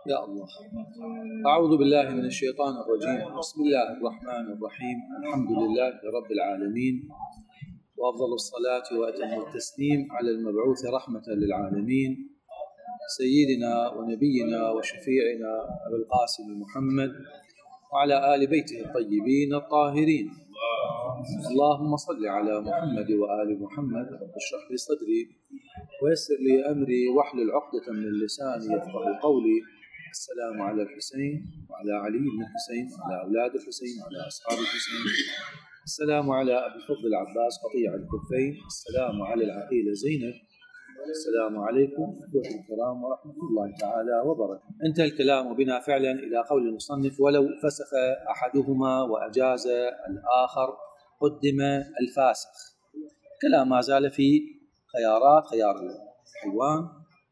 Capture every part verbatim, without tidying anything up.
يا الله. أعوذ بالله من الشيطان الرجيم. بسم الله الرحمن الرحيم. الحمد لله رب العالمين، وأفضل الصلاة وأتم التسليم على المبعوث رحمة للعالمين سيدنا ونبينا وشفيعنا أبي القاسم محمد وعلى آل بيته الطيبين الطاهرين. اللهم صل على محمد وآل محمد. رب اشرح لي صدري ويسر لي أمري واحلل عقدة من لساني يفقهوا قولي. السلام على الحسين وعلى علي بن الحسين وعلى أولاد الحسين وعلى أصحاب الحسين. السلام على أبي الفضل العباس قطيع الكفين. السلام على العقيلة زينب. السلام عليكم أخوة الكرام ورحمة الله تعالى وبركاته. انتهى الكلام بنا فعلا إلى قول المصنف: ولو فسخ أحدهما وأجاز الآخر قدم الفاسخ. كلام ما زال في خيارات، خيار الحيوان.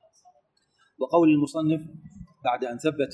وقول المصنف بعد أن ثبت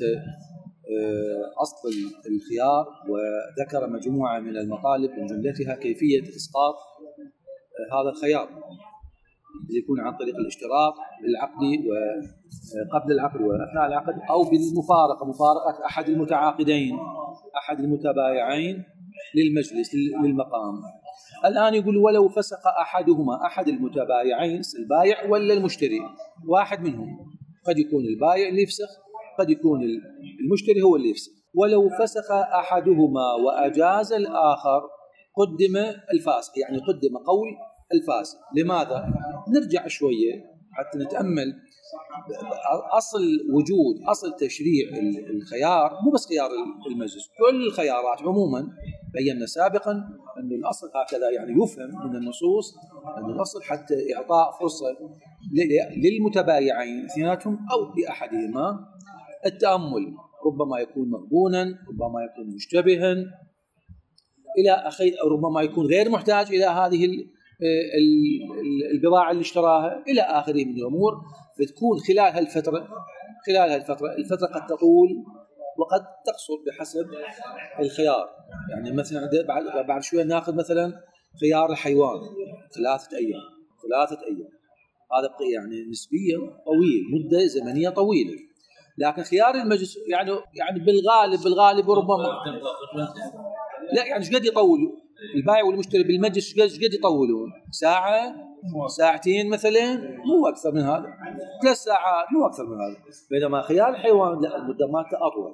أصل الخيار وذكر مجموعة من المطالب من جملتها كيفية إسقاط هذا الخيار، يكون عن طريق الاشتراط بالعقد وقبل العقد وأثناء العقد، أو بالمفارقة، مفارقة أحد المتعاقدين أحد المتبايعين للمجلس للمقام. الآن يقول: ولو فسق أحدهما، أحد المتبايعين البايع ولا المشتري، واحد منهم، قد يكون البايع اللي يفسخ، قد يكون المشتري هو اللي يفسخ. ولو فسخ أحدهما وأجاز الآخر قدم الفاسق، يعني قدم قول الفاسق. لماذا؟ نرجع شوية حتى نتأمل أصل وجود أصل تشريع الخيار. مو بس خيار المجلس، كل الخيارات عموما. بينا سابقا أن الأصل هكذا، يعني يفهم من النصوص أن الأصل حتى إعطاء فرصة للمتبايعين اثنيناتهم أو لأحدهما التأمل، ربما يكون مغبونا، ربما يكون مشتبها إلى أخي، أو ربما يكون غير محتاج إلى هذه البضاعة اللي اشتراها إلى آخره من الأمور. فتكون خلال هالفترة خلال هالفترة الفترة قد تطول وقد تقصر بحسب الخيار. يعني مثلا بعد بعد شوية ناخذ مثلا خيار الحيوان ثلاثة أيام ثلاثة أيام هذا يعني نسبيا طويل، مدة زمنية طويلة. لكن خيار المجلس يعني يعني بالغالب بالغالب وربما لا، يعني ايش قد يطولوا البائع والمشتري بالمجلس، ايش قد يطولون؟ ساعة، ساعتين مثلا، مو أكثر من هذا، ثلاث ساعات، مو أكثر من هذا. بينما خيار الحيوان لا، المدة مالته أطول.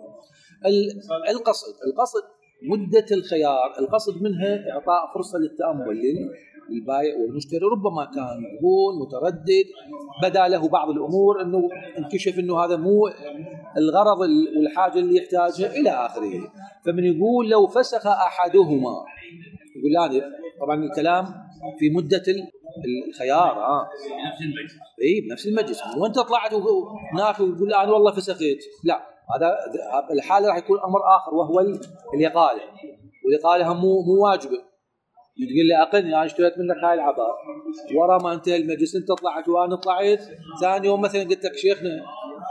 القصد القصد مدة الخيار، القصد منها إعطاء فرصة للتأمل للبائع والمشتري. ربما كان مغبون متردد، بدا له بعض الأمور، أنه انكشف أنه هذا مو الغرض والحاجة اللي يحتاجها إلى آخره. فمن يقول لو فسخ أحدهما، يقول هذا طبعا الكلام في مدة الخيار اه اي بنفس المجلس. وانت طلعت هناك ويقول انا والله فسخت، لا، هذا الحاله راح يكون امر اخر، وهو الاقاله. والاقاله مو مو واجبه. تقول لي اقلني انا اشتريت منك هاي العباء، ورا ما انتهى المجلس انت طلعت وانا طلعت، ثاني يوم مثلا قلت لك شيخنا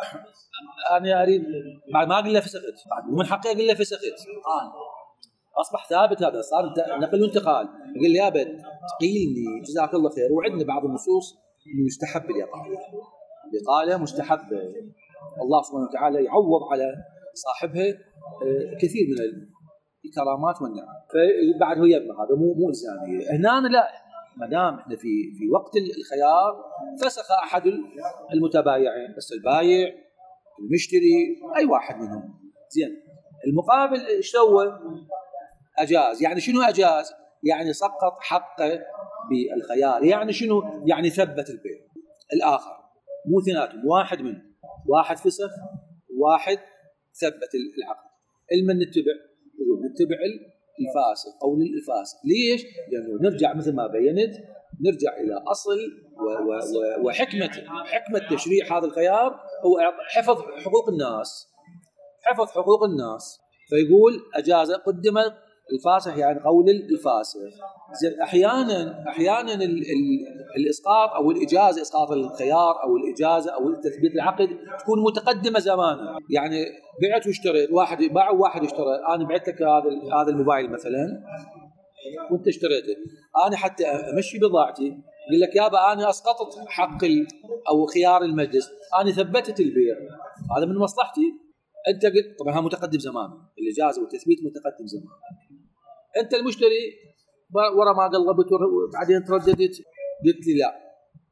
انا اريد، بعد ما اقول له فسخت، بعد من حقي اقول له فسخت، آه. أصبح ثابت. هذا صار نقل وانتقال. يقول لي يا بد تقيلني جزاك الله خير. وعندنا بعض النصوص مستحب الإقالة، الإقالة مستحب، الله سبحانه وتعالى يعوض على صاحبها كثير من الكرامات والنعم. فبعد هو يبنى، هذا مو مو إلزامي. هنا لا، ما دام احنا في في وقت الخيار فسخ أحد المتبايعين، بس البايع المشتري أي واحد منهم، زين. المقابل ايش سوى؟ أجاز. يعني شنو أجاز؟ يعني سقط حقه بالخيار. يعني شنو؟ يعني ثبت البيع الآخر، مو اثنيناتهم، واحد منهم، واحد فسخ واحد ثبت العقد. المن نتبع نتبع الفاسق أو للفاسق. ليش؟ لأنه نرجع مثل ما بينت، نرجع إلى أصل وحكمة حكمة تشريع هذا الخيار هو حفظ حقوق الناس، حفظ حقوق الناس. فيقول أجاز قدم الفاسخ، يعني قول الفاسخ. زين، احيانا احيانا ال ال الاسقاط او الاجازه، اسقاط الخيار او الاجازه او تثبيت العقد تكون متقدمه زمانا. يعني بعت واشتريت، واحد باع وواحد اشترى. انا بعت لك هذا هذا الموبايل مثلا وانت اشتريته، انا حتى امشي بضاعتي اقول لك يابا انا اسقطت حق او خيار المجلس، انا ثبتت البيع، هذا من مصلحتي. انت قلت طبعا متقدم زمان، الاجازه والتثبيت متقدم زمان. انت المشتري ورا ما قلبت وبعدين ترددت قلت لي لا،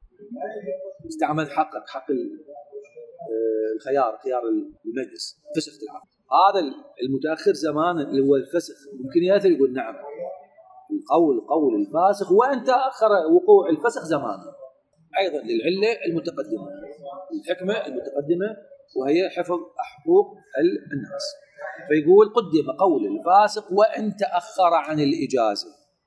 استعملت حقك حق الخيار خيار المجلس، فسخت العقد. هذا المتاخر زمان اللي هو الفسخ ممكن ياثر يقول نعم القول قول الفاسخ وان تاخر وقوع الفسخ زمانا. ايضا للعله المتقدمه، الحكمه المتقدمه وهي حفظ حقوق الناس. فيقول قدم قول الفاسق وان تاخر عن الاجازه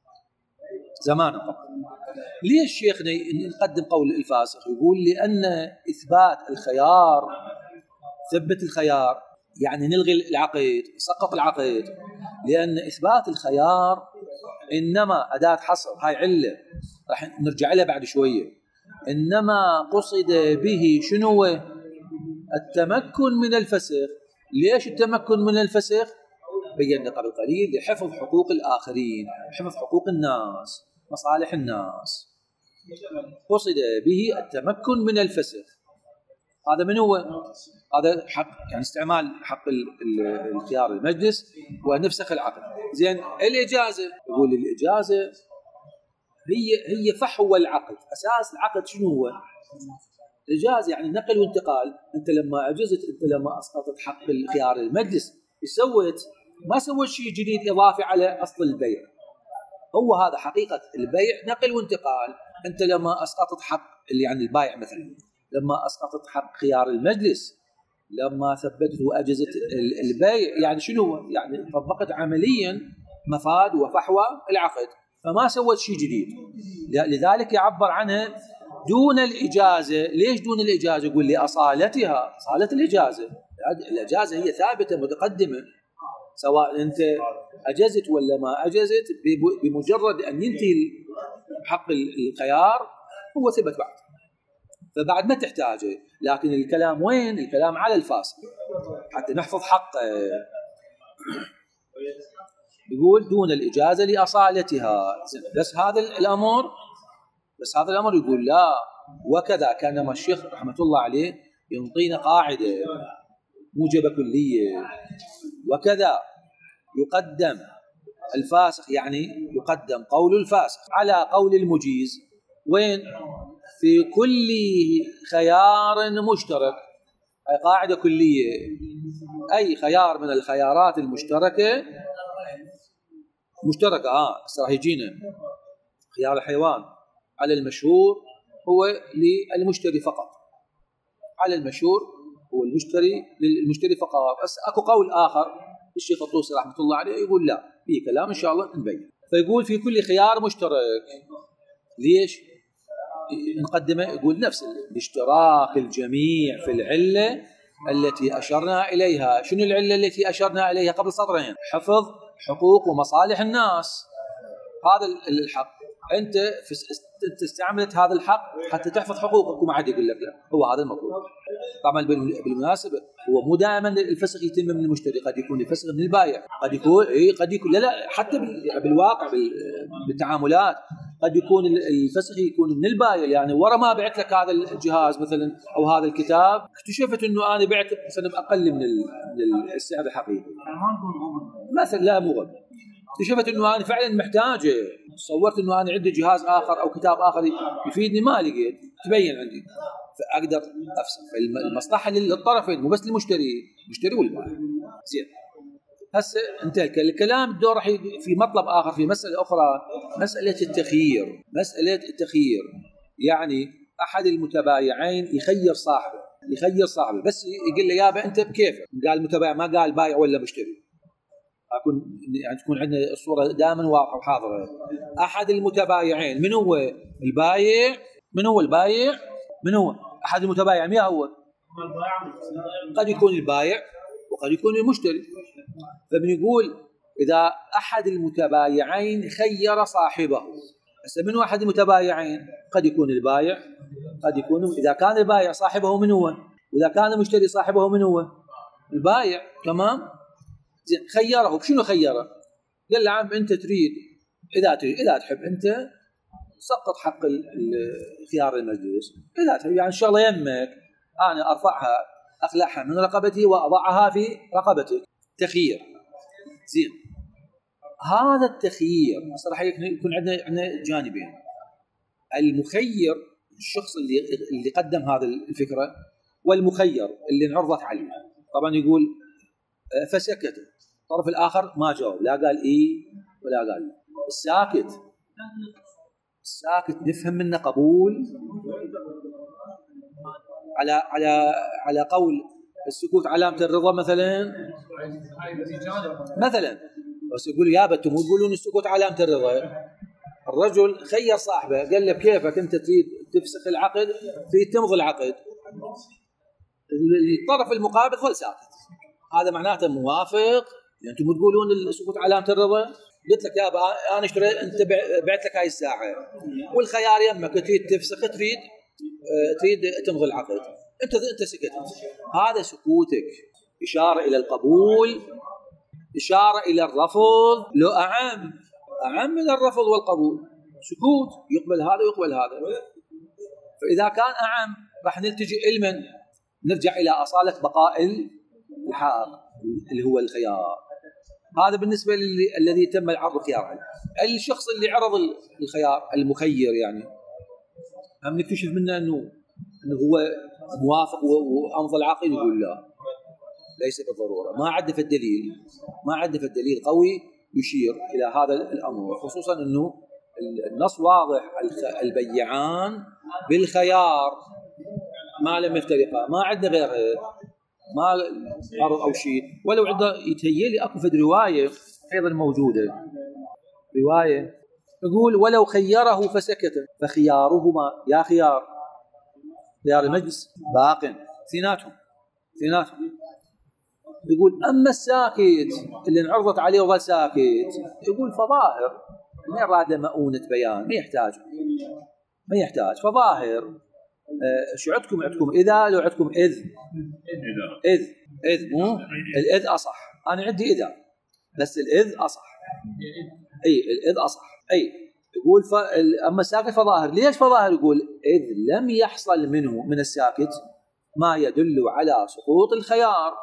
زمانا قبل. ليش شيخنا نقدم قول الفاسق؟ يقول لان اثبات الخيار، ثبت الخيار يعني نلغي العقد، سقط العقد، لان اثبات الخيار انما اداه حصر، هاي عله راح نرجع لها بعد شويه، انما قصد به شنو؟ التمكن من الفسخ. ليش التمكن من الفسخ؟ بينا قبل قليل لحفظ حقوق الاخرين، حفظ حقوق الناس، مصالح الناس. قصد به التمكن من الفسخ. هذا من هو؟ هذا حق يعني استعمال حق الخيار المجلس ونفسخ العقد. زين الاجازه، يقول الاجازه هي هي فحوى العقد، اساس العقد شنو هو؟ الاجازه يعني نقل وانتقال. انت لما اجزت، انت لما اسقطت حق الخيار المجلس سويت ما سويت شيء جديد اضافي على اصل البيع. هو هذا حقيقه البيع، نقل وانتقال. انت لما اسقطت حق اللي يعني البائع مثلا، لما اسقطت حق خيار المجلس، لما ثبتت واجزت البيع، يعني شنو؟ يعني طبقت عمليا مفاد وفحوى العقد، فما سوت شيء جديد. لذلك يعبر عنها دون الإجازة. ليش دون الإجازة؟ يقول لي أصالتها، أصالة الإجازة. الإجازة هي ثابتة متقدمة، سواء أنت أجزت ولا ما أجزت، بمجرد أن ينتهي حق الخيار هو ثبت بعد، فبعد ما تحتاجه. لكن الكلام وين؟ الكلام على الفاسق حتى نحفظ حقه. يقول دون الإجازة لأصالتها. بس هذا الأمر بس هذا الأمر يقول لا. وكذا كان الشيخ رحمة الله عليه ينطينا قاعدة موجبة كلية. وكذا يقدم الفاسق، يعني يقدم قول الفاسق على قول المجيز. وين؟ في كل خيار مشترك. أي قاعدة كلية، أي خيار من الخيارات المشتركة مشتركة. آه راح يجينا خيار الحيوان على المشهور هو للمشتري فقط، على المشهور هو المشتري للمشتري فقط. بس اكو قول اخر الشيخ الطوسي رحمه الله عليه يقول لا، في كلام ان شاء الله نبين. فيقول في كل خيار مشترك. ليش نقدمه؟ يقول نفس الاشتراك الجميع في العله التي اشرنا اليها. شنو العله التي اشرنا اليها قبل سطرين؟ حفظ حقوق ومصالح الناس. هذا الحق انت انت استعملت هذا الحق حتى تحفظ حقوقك، وما حد يقول لك لا. هو هذا المطلوب. طبعا بالمناسبه هو مو دائما الفسخ يتم من المشتري، قد يكون الفسخ من البائع، قد يكون اي قد يكون لا لا حتى بالواقع بالتعاملات قد يكون الفسخ يكون من البائع. يعني ورا ما بعت لك هذا الجهاز مثلا او هذا الكتاب، اكتشفت انه انا بعت مثلا باقل من السعر الحقيقي مثلا، لا مو غلط. اكتشفت انه انا فعلا محتاجه، صورت انه انا عندي جهاز اخر او كتاب اخر يفيدني، ما لقيت، تبين عندي، فاقدر افسخ. المصلحه للطرفين مو بس للمشتري، المشتري والبائع. زين هسه انتهى الكلام. الدور راح في مطلب اخر، في مساله اخرى، مساله التخيير. مساله التخيير يعني احد المتبايعين يخير صاحبه، يخير صاحبه بس يقول له يابا انت بكيفك. قال المتبايع، ما قال بائع ولا مشتري. أكون يعني تكون عندنا الصورة دائما واضحة وحاضرة. أحد المتبايعين من هو؟ البايع. من هو البايع؟ من هو أحد المتبايعين؟ مين هو؟ قد يكون البايع وقد يكون المشتري. فبنقول إذا أحد المتبايعين خير صاحبه. هسه من هو أحد المتبايعين؟ قد يكون البايع، قد يكون، إذا كان البايع صاحبه من هو؟ وإذا كان المشتري صاحبه من هو؟ البايع. تمام. زين خيره. بشنو خيره؟ قال له عم انت تريد، اذا تريد اذا تحب انت سقط حق الخيار المجلس، اذا تحب يعني ان شاء الله يمك انا ارفعها أخلعها من رقبتي وأضعها في رقبتك. تخيير. زين، هذا التخيير صراحة يكون عندنا عندنا جانبين. المخير الشخص اللي اللي قدم هذه الفكرة، والمخير اللي انعرضت عليه. طبعا يقول فسكت، الطرف الآخر ما جاوب، لا قال إيه ولا قال لا. الساكت الساكت نفهم منه قبول على على على قول السكوت علامة الرضا مثلا مثلا بس يقول يا بتم تقولون السكوت علامة الرضا. الرجل خير صاحبه قال له كيفك أنت تريد تفسخ العقد، تريد تمضي العقد، الطرف المقابل ظل ساكت، هذا معناته موافق. يعني أنتم تقولون السكوت علامة الرضا، قلت لك يا ابا انا اشتري انت بعت لك هاي الساعه والخيار يمك، تريد تفسخ تريد تريد تمضي العقد، انت انت سكت. هذا سكوتك اشاره الى القبول، اشاره الى الرفض، لو اعم اعم من الرفض والقبول. سكوت يقبل هذا ويقبل هذا. فاذا كان اعم راح نلتجئ لمن؟ نرجع الى اصاله بقاء الحق اللي هو الخيار. هذا بالنسبة للي الذي تم العرض الخيار عليه. الشخص اللي عرض الخيار المخير يعني هم نكتشف منه أنه أنه هو موافق وأمضى العقد، يقول لا ليس بالضرورة، ما عد في الدليل ما عد في الدليل قوي يشير إلى هذا الأمر، خصوصا أنه النص واضح، البيعان بالخيار ما لم يفترقا، ما عد غيره، ما عرض أو شيء. ولو عنده يتهيألي أكو في رواية أيضا موجودة، رواية يقول ولو خيره فسكت فخيارهما يا خيار خيار المجلس باق ثناتهم ثناتهم. يقول أما الساكت اللي انعرضت عليه وظل ساكت، يقول فظاهر ما أراد مؤونة بيان، ما يحتاج ما يحتاج فظاهر. شو عندكم عندكم إذا لو عندكم إذ إذ إذ مو الإذ أصح، أنا عندي إذا بس الإذ أصح، أي الإذ أصح. أي يقول ف... أما الساكت فظاهر. ليش فظاهر؟ يقول إذ لم يحصل منه من الساكت ما يدل على سقوط الخيار،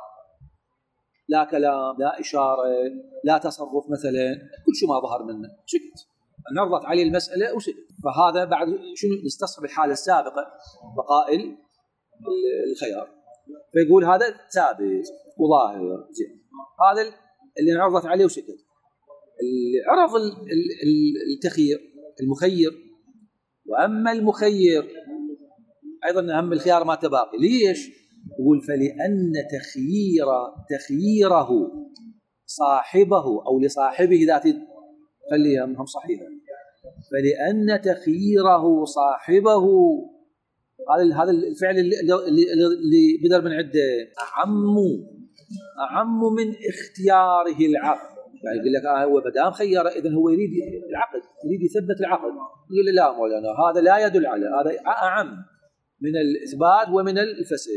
لا كلام لا إشارة لا تصرف مثلا، كل شيء ما ظهر منه سكت، نرضت عليه المسألة وسكت. فهذا بعد شنو نستصحب الحالة السابقة بقاء الخيار، فيقول هذا ثابت وظاهر. زين، هذا اللي انعرضت عليه وسكت. اللي عرض التخيير المخير. وأما المخير أيضا أهم الخيار ما تباقي. ليش؟ يقول فلأن تخيير تخييره صاحبه أو لصاحبه ذات، خليها هم صحيحة، فلأن تخييره صاحبه، هذا هذا الفعل اللي, اللي بدر من عده أعم أعم من اختياره العقد. يعني يقول لك آه هو بدام خير إذن هو يريد العقد، يريد يثبت العقد. يقول لا مولانا هذا لا يدل على هذا، أعم من الإثبات ومن الفسخ،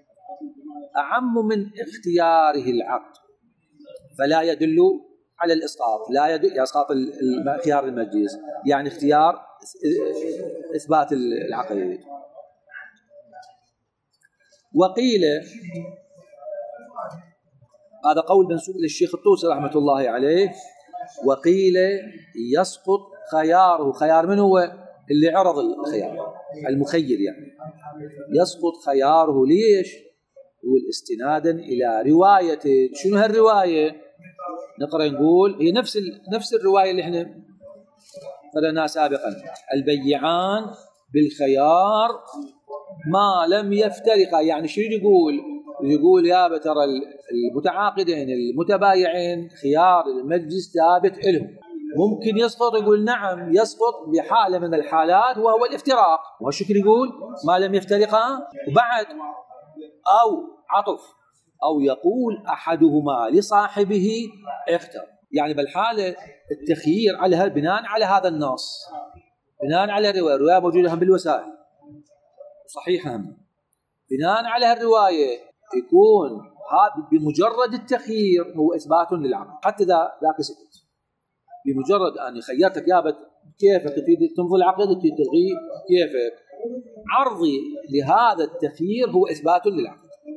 أعم من اختياره العقد، فلا يدل على الإسقاط، لا يدل إسقاط خيار المجلس، يعني اختيار إثبات العقد. وقيل هذا قول منسوب للشيخ الطوسي رحمة الله عليه، وقيل يسقط خياره. خيار من هو؟ اللي عرض الخيار المخير، يعني يسقط خياره. ليش؟ يقول استنادا إلى رواية. شنو هالرواية؟ نقرأ نقول هي نفس نفس الرواية اللي احنا قرأناها سابقا، البيعان بالخيار ما لم يفترقا. يعني شنو يقول؟ يقول يا ترى المتعاقدين المتبايعين خيار المجلس ثابت لهم، ممكن يسقط. يقول نعم يسقط بحالة من الحالات وهو الافتراق. والشكل يقول ما لم يفترقا، وبعد أو عطف، أو يقول أحدهما لصاحبه اختر. يعني بالحالة التخيير على بناء على هذا النص، بناء على الرواية، الرواية موجودة هم بالوسائل صحيحة، هم بناء على الرواية يكون بمجرد التخيير هو إثبات للعقد. حتى ذا ذاك سكت، بمجرد أن خيرتك يا بت كيفك تريد تمضي العقد تريد تلغيه كيفك، عرضي لهذا التخيير هو إثبات للعقد.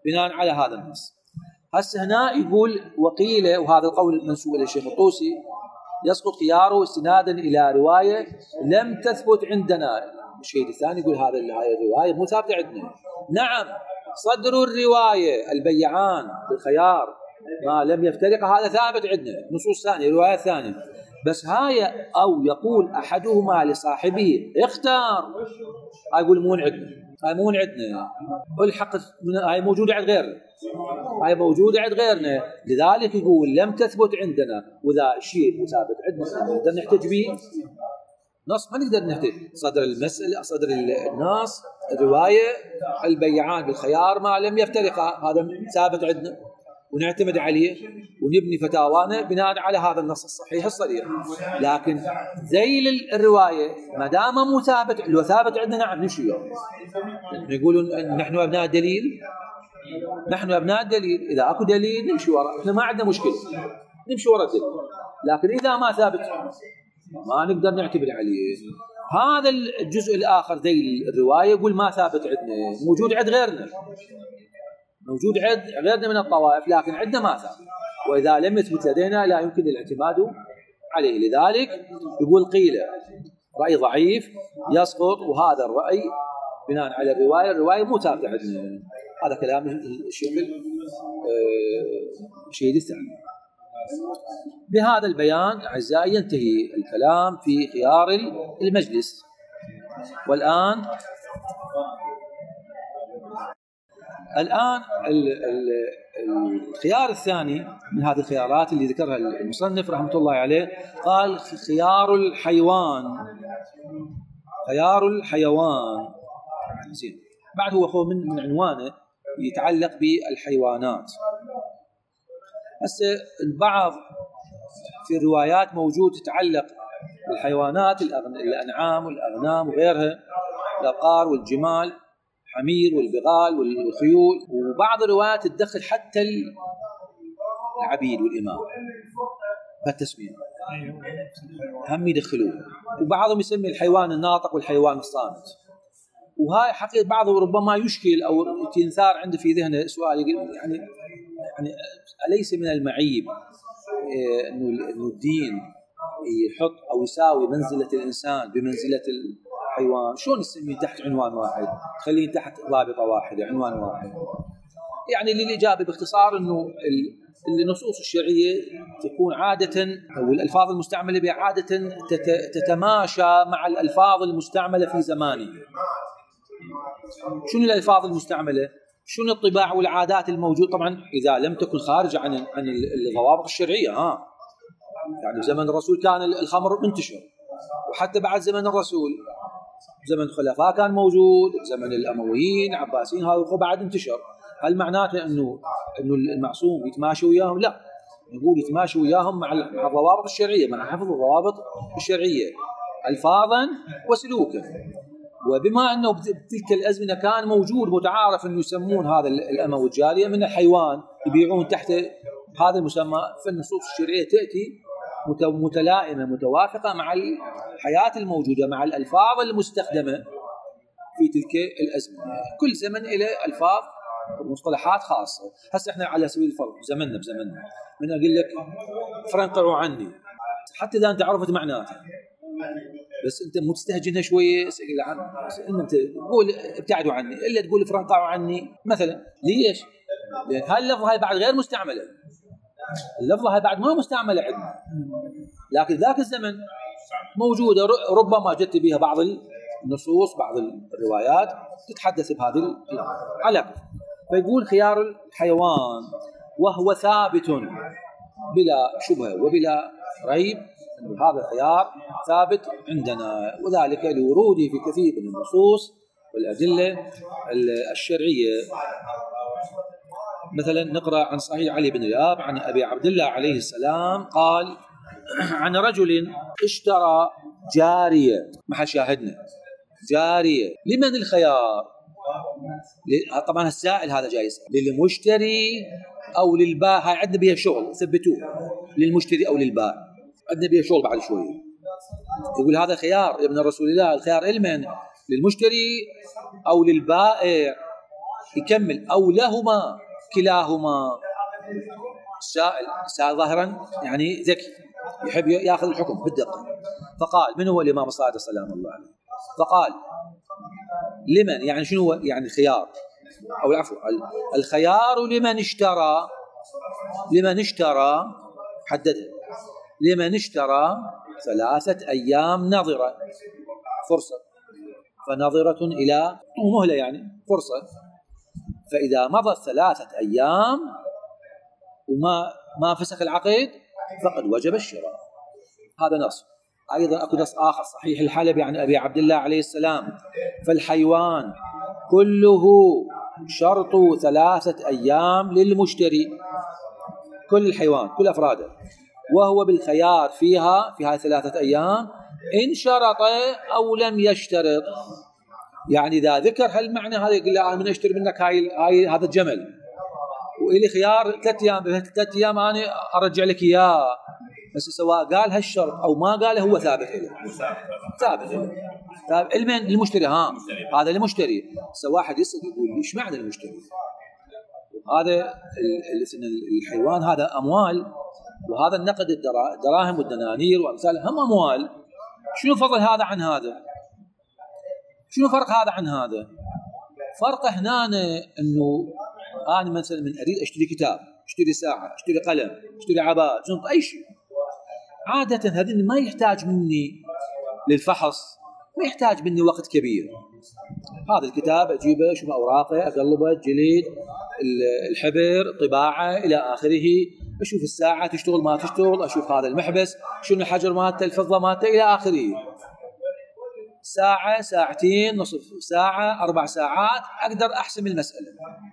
بناء على هذا النص. هسه هنا يقول وقيل، وهذا القول منسوب إلى الشيخ الطوسي، يسقط خياره استنادا إلى رواية لم تثبت عندنا. الشيء الثاني يقول هذا هاي الرواية مو ثابتة عندنا. نعم، صدر الرواية البيعان بالخيار ما لم يفترق هذا ثابت عندنا، نصوص ثانية، روايات ثانية. بس هاي أو يقول أحدهما لصاحبه اختار، هاي يقول مو عندنا، هاي مو عندنا، الحق هاي موجودة عند غيرنا، هاي موجودة عند غيرنا، لذلك يقول لم تثبت عندنا، وذا شيء ثابت عندنا نقدر نحتج به نص، ما نقدر نحتج. صدر المسألة، صدر الناس الرواية البيعان بالخيار ما لم يفترقا، هذا ثابت عندنا ونعتمد عليه ونبني فتاوانا بناء على هذا النص الصحيح الصريح. لكن ذيل الرواية ما دام مو ثابت، لو ثابت عندنا نعم نمشي وياه. يقولون نحن أبناء الدليل، نحن أبناء الدليل، إذا أكو دليل نمشي وراء، إحنا ما عندنا مشكلة نمشي وراء الدليل. لكن إذا ما ثابت ما نقدر نعتبر عليه. هذا الجزء الآخر ذيل الرواية يقول ما ثابت عندنا، موجود عند غيرنا، موجود عند غيرنا من الطوائف، لكن عندنا ما ثابت، وإذا لم يثبت لدينا لا يمكن الاعتماد عليه. لذلك يقول قيل رأي ضعيف يسقط، وهذا الرأي بناء على الرواية، الرواية مو ثابتة عندنا. هذا كلام الشيخ الشهيد الثاني. بهذا البيان أعزائي ينتهي الكلام في خيار المجلس. والآن الآن الخيار الثاني من هذه الخيارات اللي ذكرها المصنف رحمة الله عليه، قال خيار الحيوان، خيار الحيوان. زين، بعد هو خو من من عنوانه يتعلق بالحيوانات. هسه البعض في الروايات موجود تتعلق بالحيوانات، الأنعام والأغنام وغيرها، الأبقار والجمال، الحمير والبغال والخيول، وبعض الروايات تدخل حتى العبيد والإمام بالتسمية هم يدخلوه، وبعضهم يسمي الحيوان الناطق والحيوان الصامت. وهاي حقيقة بعضه ربما يشكل أو تنثار عنده في ذهنه سؤال، يعني يعني أليس من المعيب إنه الدين يحط أو يساوي منزلة الإنسان بمنزلة الحيوان؟ شلون نسميه تحت عنوان واحد، خليه تحت ضابطة واحدة عنوان واحد؟ يعني للإجابة باختصار إنه النصوص الشرعية تكون عادة أو الألفاظ المستعملة بها عادة تتماشى مع الألفاظ المستعملة في زمانه. شنو الألفاظ المستعملة؟ شنو الطباع والعادات الموجودة؟ طبعا إذا لم تكن خارجة عن عن الضوابط الشرعية. ها يعني زمن الرسول كان الخمر منتشر، وحتى بعد زمن الرسول زمن الخلفاء كان موجود، زمن الأمويين عباسيين هذا بعد انتشر. هل معناته انه انه المعصوم يتماشى وياهم؟ لا، نقول يتماشى وياهم مع الضوابط الشرعيه، مع حفظ الضوابط الشرعيه الفاظا وسلوكا. وبما انه بتلك الازمنه كان موجود متعارف انه يسمون هذا الامه والجاريه من الحيوان، يبيعون تحت هذا المسمى، فالنصوص الشرعيه تاتي متلائمه متوافقه مع الحياه الموجوده، مع الالفاظ المستخدمه في تلك الازمنه. كل زمن له الفاظ ومصطلحات خاصه. هسه احنا على سبيل الفرض زمننا بزمننا، من اقول لك فرنقعوا عني، حتى اذا انت عرفت معناتها بس انت مستهجنها شويه، انت تقول ابتعدوا عني الا تقول فرنقعوا عني مثلا. ليش؟ لان هاللفظه هاي بعد غير مستعمله، اللفظه هاي بعد ما مستعمله عندنا، لكن ذاك الزمن موجوده، ربما جت بها بعض النصوص بعض الروايات تتحدث بهذه العلاقه. فيقول خيار الحيوان وهو ثابت بلا شبهه وبلا ريب، أن هذا الخيار ثابت عندنا، وذلك لوروده في كثير من النصوص والأدلة الشرعية. مثلا نقرأ عن صحيح علي بن الآب عن أبي عبد الله عليه السلام قال عن رجل اشترى جارية، محل شاهدنا جارية، لمن الخيار؟ طبعا السائل هذا جاي يسأل للمشتري أو للبائع، هاي عندنا بها شغل ثبتوه، للمشتري أو للبائع عندنا بها شغل بعد شوية. يقول هذا خيار ابن رسول الله، الخيار لمن؟ للمشتري أو للبائع. يكمل أو لهما، كلاهما السائل سائل ظاهرا يعني ذكي يحب ياخذ الحكم بالدقه، فقال من هو الامام الصادق سلام الله عليه؟ فقال لمن، يعني شنو يعني خيار او العفو الخيار لمن اشترى، لمن اشترى حددها، لمن اشترى ثلاثة أيام نظرة فرصة، فنظرة إلى مهلة يعني فرصة، فإذا مضت ثلاثة أيام وما ما فسخ العقد فقد وجب الشراء. هذا نص. أيضا أكو نص آخر صحيح الحلبي عن أبي عبد الله عليه السلام: فالحيوان كله شرط ثلاثة أيام للمشتري، كل الحيوان كل أفراده، وهو بالخيار فيها في هذه ثلاثة أيام إن شرط أو لم يشترط. يعني إذا ذكر هالمعنى هذا يقول له أنا من أشتري منك هاي هاي هذا الجمل وإلي خيار ثلاث أيام، بثلاث أيام أنا أرجع لك إياه، بس سواء قال هالشرط أو ما قاله هو ثابت له، ثابت له. طيب المن المشتري، ها هذا المشتري. سواء واحد يسأل يقول إيش معنى المشتري؟ هذا الحيوان هذا أموال، وهذا النقد الدراهم والدنانير وأمثالها هم أموال. شنو فضل هذا عن هذا؟ شنو فرق هذا عن هذا؟ فرق هنا إنه أنا مثلا من أريد أشتري كتاب، أشتري ساعة، أشتري قلم، أشتري عباءة، جنط، أي شيء، عادة هذا ما يحتاج مني للفحص، ما يحتاج مني وقت كبير. هذا الكتاب أجيبه، أشوف أوراقه، أقلبه، الجليد، الحبر، طباعة إلى آخره، أشوف الساعة تشتغل ما تشتغل، أشوف هذا المحبس شنو الحجر مالته، الفضة مالته إلى آخره. ساعة، ساعتين، نصف ساعة، أربع ساعات أقدر أحسم المسألة.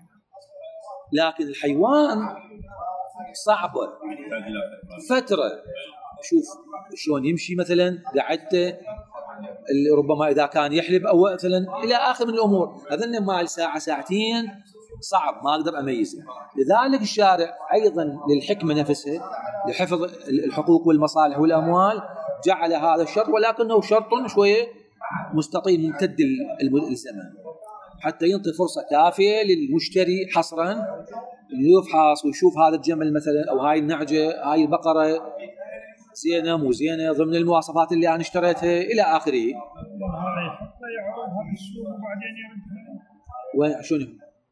لكن الحيوان صعبة، فترة، شوف شلون يمشي مثلا، قعدته، ربما إذا كان يحلب أو مثلا إلى آخر من الأمور، أظن مال ساعة ساعتين صعب ما أقدر أميزه. لذلك الشارع أيضا للحكمة نفسها لحفظ الحقوق والمصالح والأموال جعل هذا الشرط، ولكنه شرط شوية مستطيل ممتد الزمن حتى ينطي فرصة كافية للمشتري حصرا يفحص ويشوف هذا الجمل مثلا أو هاي النعجة، هاي البقرة زينة مو زينة ضمن المواصفات اللي أنا اشتريتها إلى آخره. وين شنو؟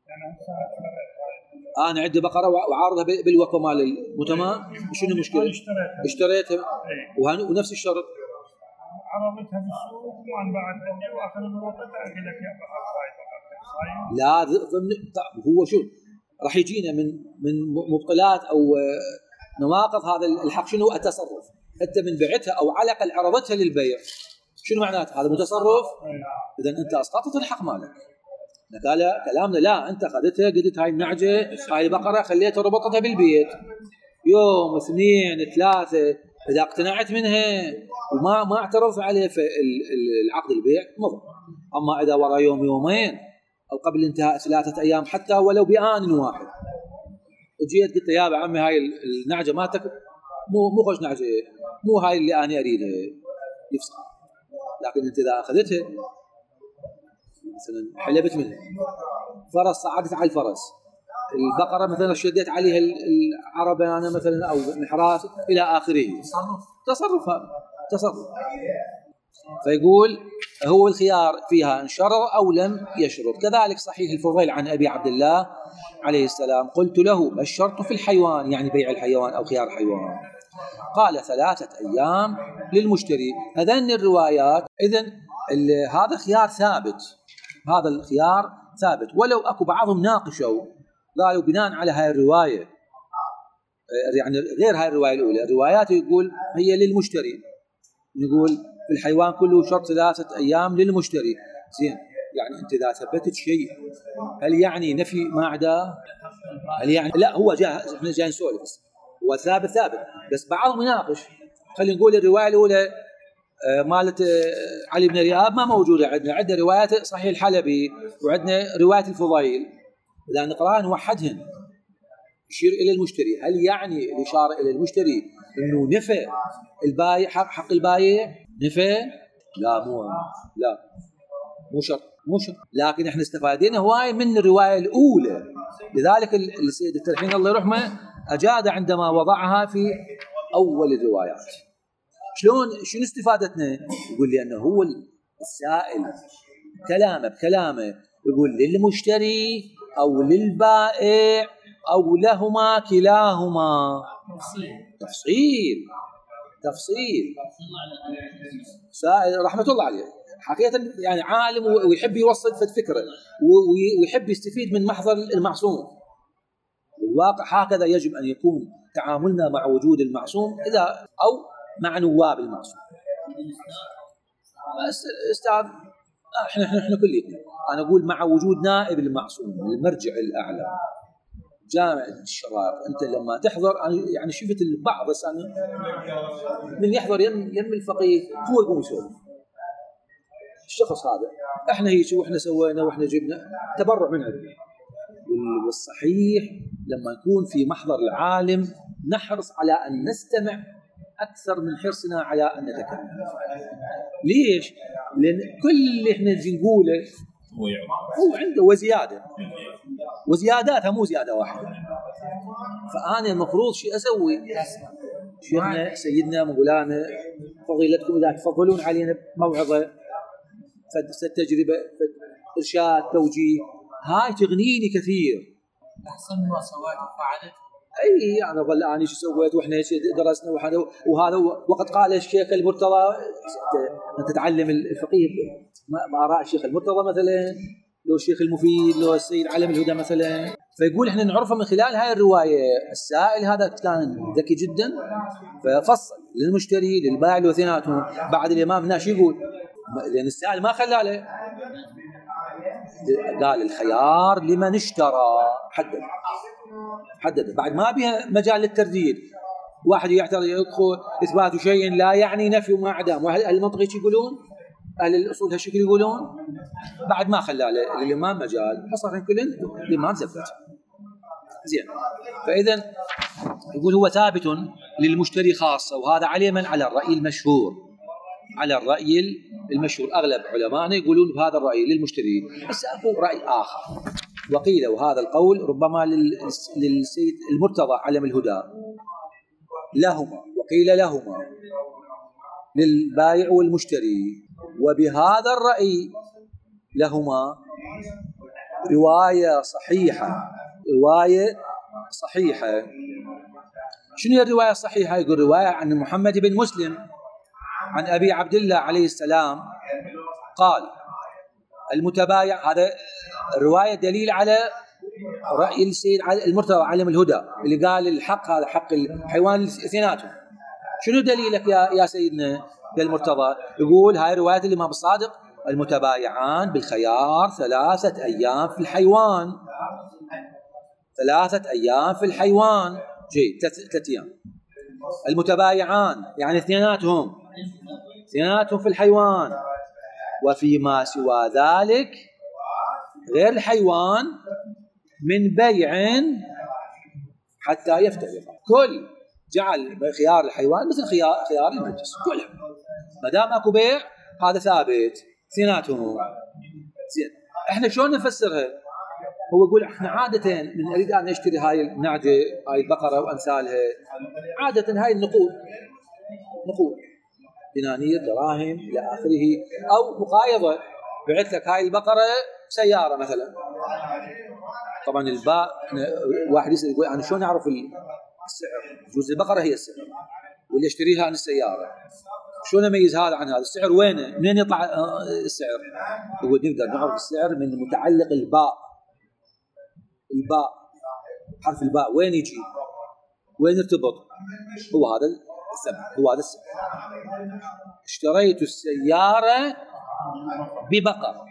أنا عندي بقرة وعارضها بالوقت مال المتمام، شنو المشكلة؟ اشتريتها اشتريتها ونفس الشرط عرضتها بالسوق وما انباعت عندي واخر الوقت اقول لك يا بقى لا ضمن. هو شو راح يجينا من من مبطلات او نواقض هذا الحق؟ شنو التصرف؟ انت من بعتها او على الاقل عرضتها للبيع، شنو معناته؟ هذا متصرف. اذا انت اسقطت الحق مالك. قال كلامنا لا، انت اخذتها قلت هاي النعجه هاي البقره خليتها ربطتها بالبيت يوم اثنين ثلاثه، اذا اقتنعت منها وما ما اعترف عليه في العقد البيع مضى. اما اذا ورا يوم يومين او قبل انتهاء ثلاثه ايام حتى ولو بآن واحد جيت قلت يا عمي هاي النعجه مالتك مو مو خوش نعجه، مو هاي اللي انا اريدها، يفسخ. لكن انت اذا اخذتها مثلا حلبت منها، فرس صعدت على الفرس، البقره مثلا شديت عليها العربه انا مثلا او الحراس الى اخره، تصرف تصرف هذا تصرف. فيقول هو الخيار فيها ان شرط او لم يشرط. كذلك صحيح الفضيل عن ابي عبد الله عليه السلام: قلت له الشرط في الحيوان، يعني بيع الحيوان او خيار الحيوان، قال ثلاثه ايام للمشتري. هذين الروايات اذن هذا خيار ثابت، هذا الخيار ثابت، ولو اكو بعضهم ناقشوا قالوا بناء على هاي الروايه، يعني غير هاي الروايه الاولى، الروايات يقول هي للمشتري، يقول في الحيوان كله شرط ثلاثه ايام للمشتري. زين، يعني انت اذا ثبتت شيء هل يعني نفي ما عداه؟ هل يعني لا هو جاء احنا جايين نسولف هو ثابت ثابت، بس بعضهم يناقش. خلينا نقول الروايه الاولى مالت علي بن رياب ما موجوده عندنا، عندنا روايات صحيح الحلبي وعندنا روايه الفضيل، اذا نقراها نوحدهن يشير الى المشتري. هل يعني الاشاره الى المشتري انه نفى البايع حق حق البايع؟ نفى؟ لا مو لا مو شرط مو شرط. لكن احنا استفادنا هواي من الروايه الاولى لذلك السيد التلحين الله يرحمه أجاد عندما وضعها في أول الروايات. شلون شنو استفادتنا؟ يقول لي أنه هو السائل كلامه بكلامه يقول للمشتري أو للبائع أو لهما كلاهما. تفصيل تفصيل سائل رحمة الله عليه حقيقة يعني عالم ويحب يوصل فكرة ويحب يستفيد من محضر المعصوم. والواقع هكذا يجب أن يكون تعاملنا مع وجود المعصوم إذا أو مع نواب المعصوم. استاذ احنا احنا احنا كلنا انا اقول مع وجود نائب المعصوم المرجع الاعلى جامع الشباب. انت لما تحضر يعني شفت البعض بس انا من يحضر يم يم الفقيه هو يقوم يسولف الشخص هذا احنا هيك واحنا سوينا واحنا جبنا تبرع من عندنا. والصحيح لما نكون في محضر العالم نحرص على ان نستمع أكثر من حرصنا على أن نتكلم. ليش؟ لأن كل اللي إحنا نجي نقوله هو عنده وزيادة وزياداتها مو زيادة واحدة. فأنا المفروض شيء أسوي. شيخنا سيدنا مولانا فضيلتكم إذا تفضلون علينا بموعظة فد تجربة فد إرشاد توجيه هاي تغنيني كثير. أحسن مواصفات فعلت اي يعني ظل اني شو سويت واحنا درسنا وهذا وهذا وقد قال الشيخ المرتضى انت تتعلم الفقيه باراء الشيخ المرتضى مثلا لو الشيخ المفيد لو السيد علم الهدى مثلا. فيقول احنا نعرفه من خلال هاي الروايه. السائل هذا كان ذكي جدا ففصل للمشتري للبائع واثنيناتهم. بعد الامام هنا شو يقول؟ لان السائل ما خلى له قال الخيار لمن اشترى حدد حدد بعد ما بها مجال للترديد. واحد يعترض يدخل إثبات شيء لا يعني نفي وما عدم. واحد أهل المنطق يقولون أهل الأصول هالشكل يقولون بعد ما خلى للإمام مجال فصار كلن الإمام ثبت زين. فإذا يقول هو ثابت للمشتري خاصة وهذا عليه من على الرأي المشهور على الرأي المشهور. أغلب علماءنا يقولون بهذا الرأي للمشتري. بس أكو رأي آخر وقيل وهذا القول ربما للسيد المرتضى علم الهدى لهما وقيل لهما للبائع والمشتري. وبهذا الرأي لهما رواية صحيحة رواية صحيحة. شنو هي الرواية الصحيحة؟ يقول رواية عن محمد بن مسلم عن أبي عبد الله عليه السلام قال المتبايع. هذا الرواية دليل على رأي السيد المرتضى علم الهدى اللي قال الحق هذا حق الحيوان اثنيناتهم. شنو دليلك يا يا سيدنا يا المرتضى؟ يقول هاي رواية الإمام الصادق المتبايعان بالخيار ثلاثة أيام في الحيوان ثلاثة أيام في الحيوان جيد ثلاثة أيام. المتبايعان يعني اثنيناتهم اثنيناتهم في الحيوان. وفيما سوى ذلك غير الحيوان من بيع حتى يفترق. كل جعل خيار الحيوان مثل خيار خيار المجلس كلها ما دام اكو بيع هذا ثابت اثنيناتهم. زين احنا شلون نفسرها؟ هو يقول احنا عاده من نريد ان نشتري هاي النعجه هاي البقره وامثالها عاده هاي النقود نقود دنانير دراهم الى اخره او مقايضه. بعت لك هاي البقره سياره مثلا. طبعا الباء واحد يسال يقول انا شلون اعرف السعر؟ جزء البقره هي السعر واللي اشتريها عن السياره شلون اميز هذا عن هذا؟ السعر وينه؟ منين يطلع السعر؟ يقول نقدر نعرف السعر من متعلق الباء. الباء حرف الباء وين يجي؟ وين يرتبط؟ هو هذا الثمن هو هذا السعر. اشتريت السياره ببقر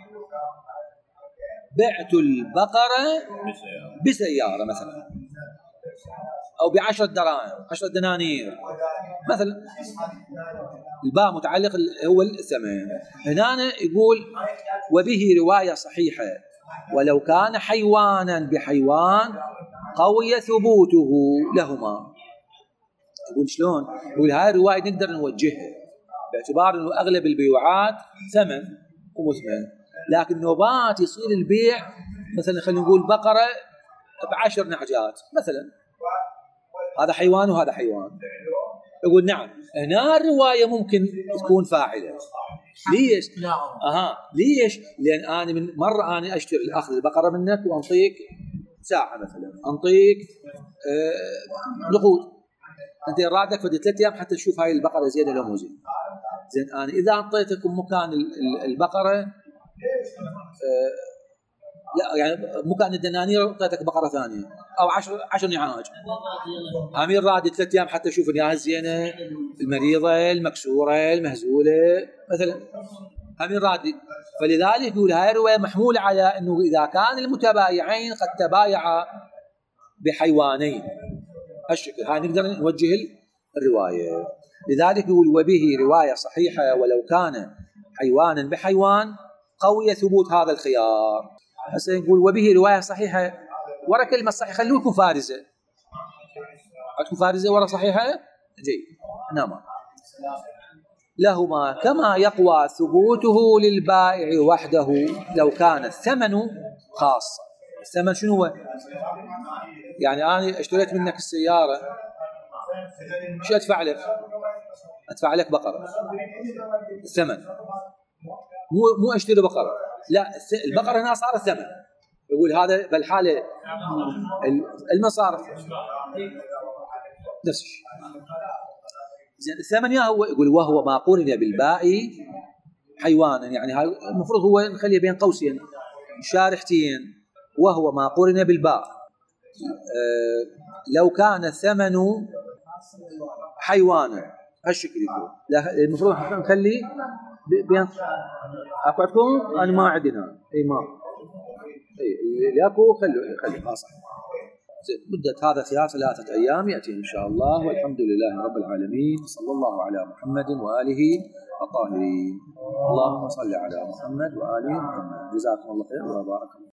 بعت البقره بسياره مثلا او بعشرة دراهم عشرة دنانير مثلا. الباء متعلق هو الثمن. هنا يقول وبه روايه صحيحه ولو كان حيوانا بحيوان قوي ثبوته لهما. يقول شلون؟ يقول هاي الروايه نقدر نوجهها باعتبار انه اغلب البيوعات ثمن ومثمن لكن نوبات يصير البيع مثلا خلينا نقول بقره بعشر نعجات مثلا، هذا حيوان وهذا حيوان. يقول نعم، هنا الرواية ممكن تكون فاعلة. ليش؟ أها ليش؟ لأن أنا من مرة أنا أشتري أخذ البقرة منك وأنطيك ساعة مثلا، أنطيك آه نقود، أنت رادك فدي ثلاثة أيام حتى تشوف هاي البقرة زيادة لو مو زين. زين أنا إذا أعطيتكم مكان البقرة آه لا يعني مكان الدنانير أعطيتك بقرة ثانية أو عشر عشر نعاج، أمير رادي ثلاثة أيام حتى أشوف إنها الزينة المريضة المكسورة المهزولة مثلا، أمير رادي. فلذلك يقول هاي الرواية محمولة على أنه إذا كان المتبايعين قد تبايعا بحيوانين هالشكل، هاي نقدر نوجه الرواية. لذلك يقول وبه رواية صحيحة ولو كان حيوانا بحيوان قوي ثبوت هذا الخيار. هسه نقول وبه رواية صحيحة، ورا كلمة صحيحة خلوا لكم فارزة، عندكم فارزة ورا صحيحة جيد. نعم لهما كما يقوى ثبوته للبائع وحده لو كان الثمن خاصا. الثمن شنو هو؟ يعني أنا اشتريت منك السيارة، شو أدفع لك؟ أدفع لك بقرة، الثمن مو مو أشتري بقرة، لا البقرة هنا صار الثمن. يقول هذا بالحالة المصارف نفس الشيء. زين الثمن يا هو يقول وهو ما قورن بالباء حيوانا، يعني هاي المفروض هو نخليه بين قوسين شارحتين، وهو ما قورن بالباء أه لو كان الثمن حيوانا هالشكل يقول. المفروض نخلي بين أقعدكم أنا ما عندنا أي ما أي لياكو خلوا خلوا صح. مدة هذا خيار ثلاثة أيام يأتي إن شاء الله، والحمد لله رب العالمين، صلى الله على محمد وآله الطاهرين. اللهم صل على محمد وآله محمد. جزاكم الله خير وبارك الله.